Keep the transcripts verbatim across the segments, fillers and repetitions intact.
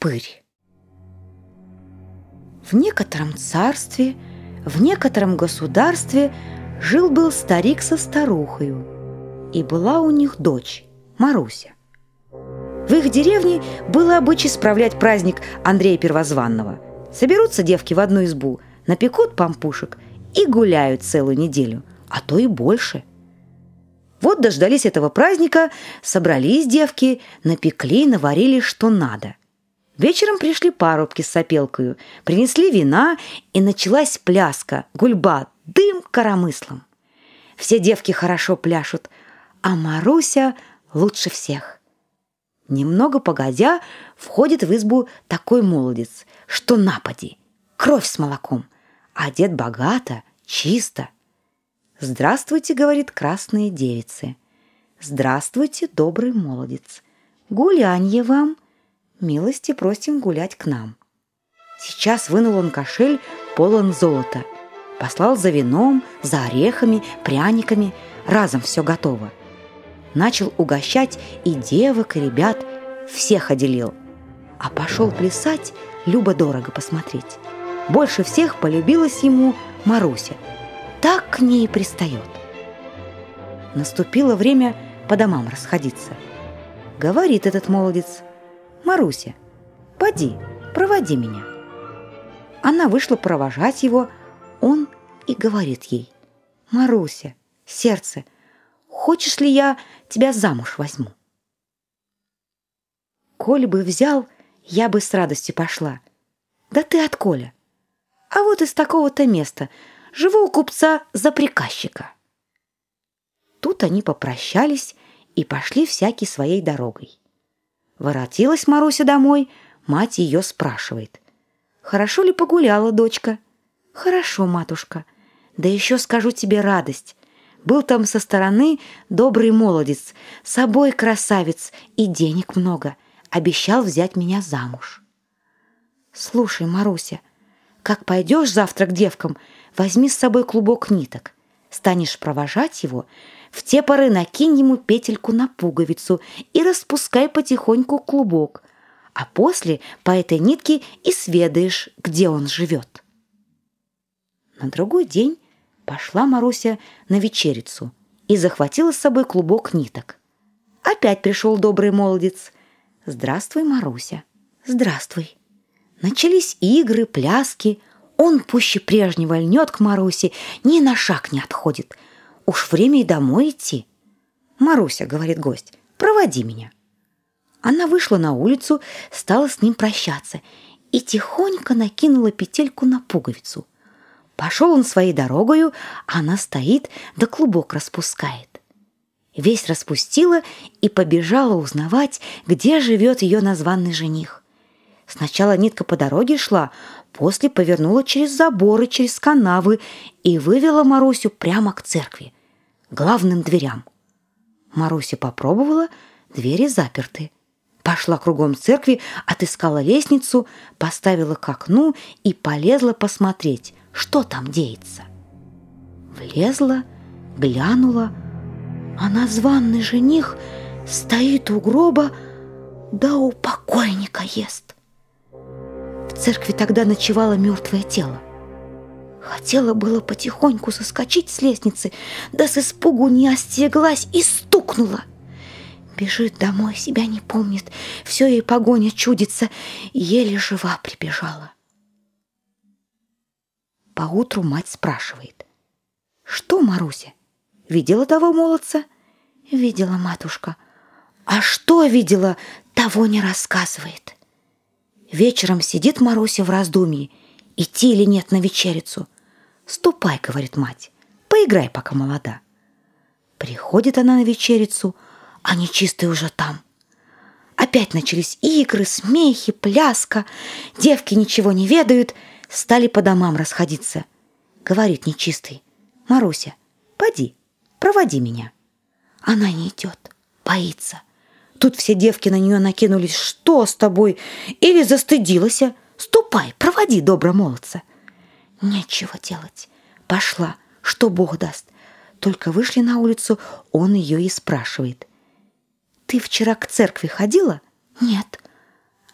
упырь. В некотором царстве, в некотором государстве жил-был старик со старухою, и была у них дочь Маруся. В их деревне было обычай справлять праздник Андрея Первозванного. Соберутся девки в одну избу, напекут пампушек и гуляют целую неделю, а то и больше. Вот дождались этого праздника, собрались девки, напекли, наварили что надо. Вечером пришли парубки с сопелкою, принесли вина, и началась пляска, гульба, дым коромыслом. Все девки хорошо пляшут, а Маруся лучше всех. Немного погодя, входит в избу такой молодец, что напади, кровь с молоком, одет богато, чисто. «Здравствуйте, — говорит, — красные девицы. Здравствуйте, добрый молодец. Гулянье вам. Милости просим гулять к нам». Сейчас вынул он кошель, полон золота. Послал за вином, за орехами, пряниками. Разом все готово. Начал угощать и девок, и ребят. Всех отделил. А пошел плясать, любо-дорого посмотреть. Больше всех полюбилась ему Маруся. Так к ней и пристает. Наступило время по домам расходиться. Говорит этот молодец: «Маруся, поди, проводи меня». Она вышла провожать его, он и говорит ей: «Маруся, сердце, хочешь ли я тебя замуж возьму?» «Коль бы взял, я бы с радостью пошла». «Да ты отколя?» «А вот из такого-то места. Живу у купца за приказчика». Тут они попрощались и пошли всякий своей дорогой. Воротилась Маруся домой, мать ее спрашивает: «Хорошо ли погуляла, дочка?» «Хорошо, матушка. Да еще скажу тебе радость. Был там со стороны добрый молодец, собой красавец и денег много. Обещал взять меня замуж». «Слушай, Маруся, как пойдешь завтра к девкам, возьми с собой клубок ниток. Станешь провожать его, в те поры накинь ему петельку на пуговицу и распускай потихоньку клубок, а после по этой нитке и сведаешь, где он живет». На другой день пошла Маруся на вечерицу и захватила с собой клубок ниток. Опять пришел добрый молодец. «Здравствуй, Маруся». «Здравствуй». Начались игры, пляски. Он пуще прежнего льнет к Марусе, ни на шаг не отходит. Уж время и домой идти. «Маруся, — говорит гость, — проводи меня». Она вышла на улицу, стала с ним прощаться и тихонько накинула петельку на пуговицу. Пошел он своей дорогою, а она стоит, да клубок распускает. Весь распустила и побежала узнавать, где живет ее названный жених. Сначала нитка по дороге шла, после повернула через заборы, через канавы и вывела Марусю прямо к церкви, главным дверям. Маруся попробовала, двери заперты. Пошла кругом церкви, отыскала лестницу, поставила к окну и полезла посмотреть, что там деется. Влезла, глянула, а названный жених стоит у гроба, да у покойника ест. В церкви тогда ночевало мертвое тело. Хотела было потихоньку соскочить с лестницы, да с испугу не остереглась и стукнула. Бежит домой, себя не помнит, все ей погоня чудится, еле жива прибежала. Поутру мать спрашивает: «Что, Маруся, видела того молодца?» «Видела, матушка». «А что видела, того не рассказывает». Вечером сидит Маруся в раздумье, идти или нет на вечерицу. «Ступай, — говорит мать, — поиграй, пока молода». Приходит она на вечерицу, а нечистый уже там. Опять начались игры, смехи, пляска. Девки ничего не ведают, стали по домам расходиться. Говорит нечистый: «Маруся, поди, проводи меня». Она не идет, боится. Тут все девки на нее накинулись: «Что с тобой? Или застыдилась? Ступай, проводи добро молодца». Нечего делать. Пошла, что Бог даст. Только вышли на улицу, он ее и спрашивает: «Ты вчера к церкви ходила?» «Нет».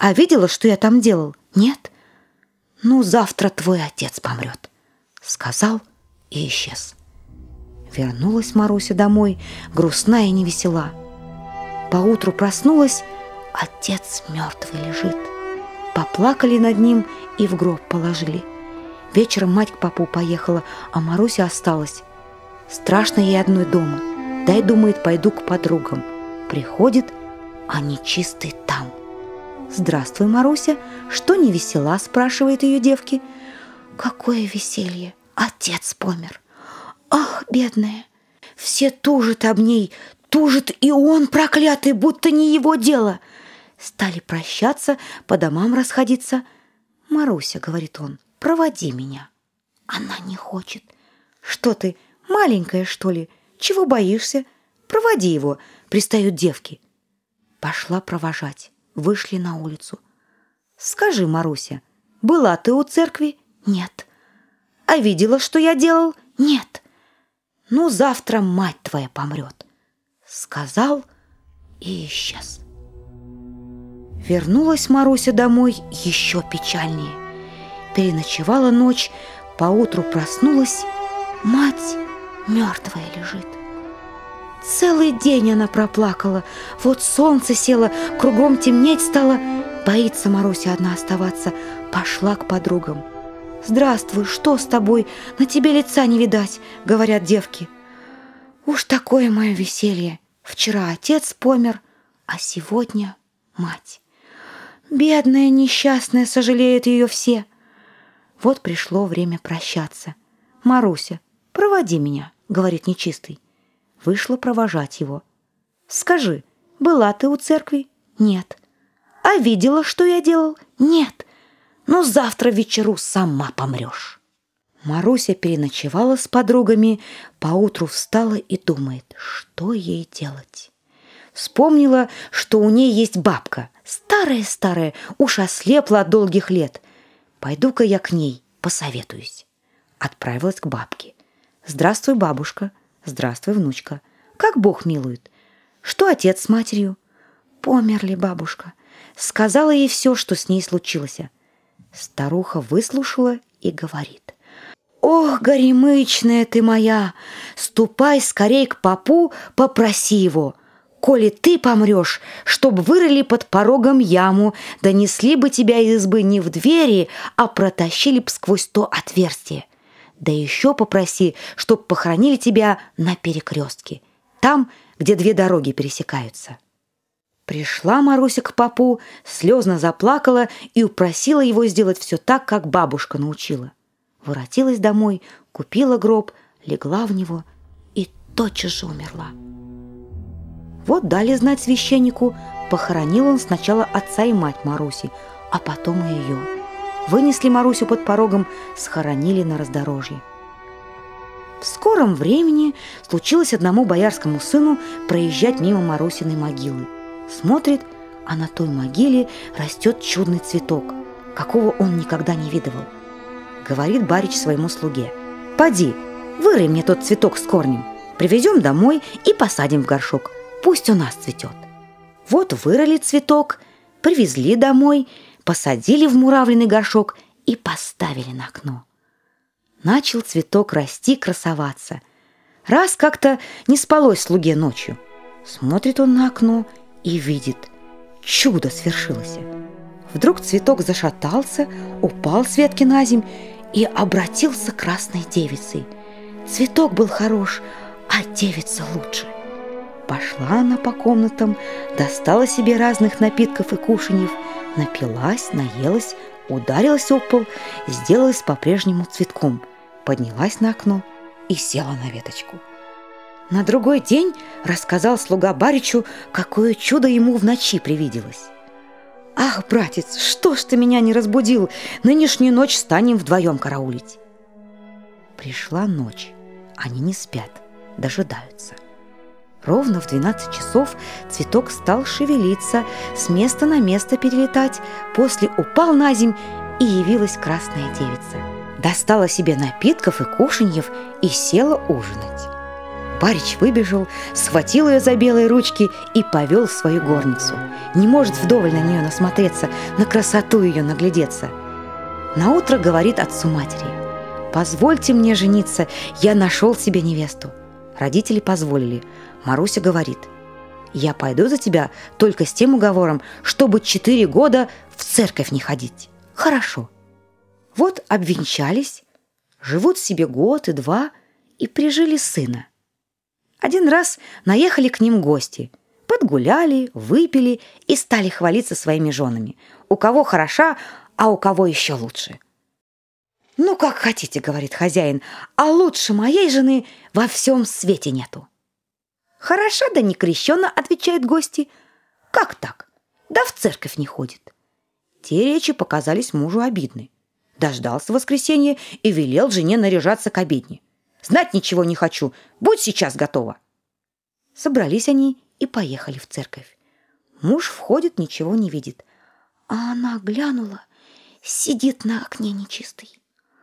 А видела, что я там делал? Нет? Ну, завтра твой отец помрет, сказал и исчез. Вернулась Маруся домой, грустная и невесела. Поутру проснулась, отец мертвый лежит. Поплакали над ним и в гроб положили. Вечером мать к попу поехала, а Маруся осталась. Страшно ей одной дома. Дай, думает, пойду к подругам. Приходит, а нечистый там. «Здравствуй, Маруся, что не весела?» – спрашивает ее девки. «Какое веселье! Отец помер! Ах, бедная! Все тужат об ней, тужит и он, проклятый, будто не его дело!» Стали прощаться, по домам расходиться. «Маруся, — говорит он, — проводи меня». Она не хочет. «Что ты, маленькая, что ли? Чего боишься? Проводи его», — пристают девки. Пошла провожать. Вышли на улицу. «Скажи, Маруся, была ты у церкви?» «Нет». «А видела, что я делал?» «Нет». «Ну, завтра мать твоя помрет», — сказал и исчез. Вернулась Маруся домой еще печальнее. Переночевала ночь, поутру проснулась, мать мертвая лежит. Целый день она проплакала. Вот солнце село, кругом темнеть стало. Боится Маруся одна оставаться. Пошла к подругам. «Здравствуй, что с тобой? На тебе лица не видать», — говорят девки. «Уж такое мое веселье. Вчера отец помер, а сегодня мать. Бедная, несчастная, сожалеют ее все». Вот пришло время прощаться. «Маруся, проводи меня», — говорит нечистый. Вышла провожать его. «Скажи, была ты у церкви?» «Нет». «А видела, что я делал?» «Нет». «Ну, завтра вечеру сама помрешь». Маруся переночевала с подругами, поутру встала и думает, что ей делать. Вспомнила, что у ней есть бабка, старая-старая, уж ослепла от долгих лет. Пойду-ка я к ней посоветуюсь. Отправилась к бабке. «Здравствуй, бабушка». «Здравствуй, внучка. Как Бог милует? Что отец с матерью?» «Померли, бабушка». Сказала ей все, что с ней случилось. Старуха выслушала и говорит: «Ох, горемычная ты моя, ступай скорей к попу, попроси его. Коли ты помрешь, чтоб вырыли под порогом яму, донесли бы тебя из избы не в двери, а протащили б сквозь то отверстие. Да еще попроси, чтоб похоронили тебя на перекрестке, там, где две дороги пересекаются». Пришла Маруся к попу, слезно заплакала и упросила его сделать все так, как бабушка научила. Воротилась домой, купила гроб, легла в него и тотчас же умерла. Вот дали знать священнику, похоронил он сначала отца и мать Маруси, а потом и ее. Вынесли Марусю под порогом, схоронили на раздорожье. В скором времени случилось одному боярскому сыну проезжать мимо Марусиной могилы. Смотрит, а на той могиле растет чудный цветок, какого он никогда не видывал. Говорит барич своему слуге: «Поди, вырой мне тот цветок с корнем, привезем домой и посадим в горшок, пусть у нас цветет». Вот вырыли цветок, привезли домой, посадили в муравленный горшок и поставили на окно. Начал цветок расти, красоваться. Раз как-то не спалось слуге ночью. Смотрит он на окно и видит, чудо свершилось. Вдруг цветок зашатался, упал с ветки на земь и обратился красной девицей. Цветок был хорош, а девица лучше. Пошла она по комнатам, достала себе разных напитков и кушаньев, напилась, наелась, ударилась об пол, сделалась по-прежнему цветком, поднялась на окно и села на веточку. На другой день рассказал слуга баричу, какое чудо ему в ночи привиделось. «Ах, братец, что ж ты меня не разбудил? Нынешнюю ночь станем вдвоем караулить». Пришла ночь, они не спят, дожидаются. Ровно в двенадцать часов цветок стал шевелиться, с места на место перелетать, после упал на земь, и явилась красная девица. Достала себе напитков и кушаньев и села ужинать. Барич выбежал, схватил ее за белые ручки и повел в свою горницу. Не может вдоволь на нее насмотреться, на красоту ее наглядеться. Наутро говорит отцу матери: «Позвольте мне жениться, я нашел себе невесту». Родители позволили. Маруся говорит: «Я пойду за тебя только с тем уговором, чтобы четыре года в церковь не ходить». Хорошо. Вот обвенчались, живут себе год и два и прижили сына. Один раз наехали к ним гости, подгуляли, выпили и стали хвалиться своими женами. У кого хороша, а у кого еще лучше. «Ну, как хотите, — говорит хозяин, — а лучше моей жены во всем свете нету». «Хороша, да не крещена, — отвечают гости. Как так? Да в церковь не ходит». Те речи показались мужу обидны. Дождался воскресенья и велел жене наряжаться к обедне. «Знать ничего не хочу, будь сейчас готова». Собрались они и поехали в церковь. Муж входит, ничего не видит. А она глянула, сидит на окне нечистой.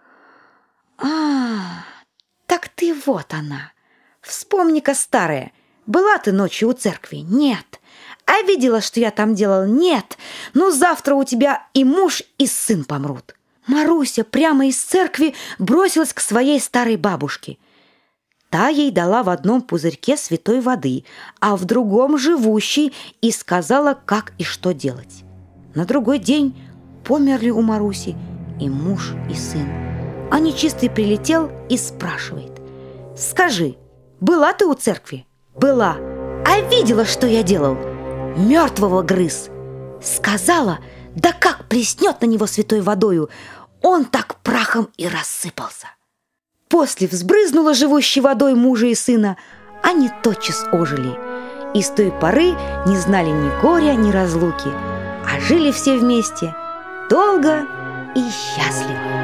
«А, так ты вот она! Вспомни-ка, старая, была ты ночью у церкви? Нет. А видела, что я там делал? Нет. Ну, завтра у тебя и муж, и сын помрут». Маруся прямо из церкви бросилась к своей старой бабушке. Та ей дала в одном пузырьке святой воды, а в другом живущей, и сказала, как и что делать. На другой день померли у Маруси и муж, и сын. А нечистый прилетел и спрашивает: «Скажи, была ты у церкви?» «Была. А видела, что я делал?» «Мертвого грыз». Сказала, да как плеснет на него святой водою, он так прахом и рассыпался. После взбрызнула живущей водой мужа и сына, они тотчас ожили. И с той поры не знали ни горя, ни разлуки, а жили все вместе долго и счастливо.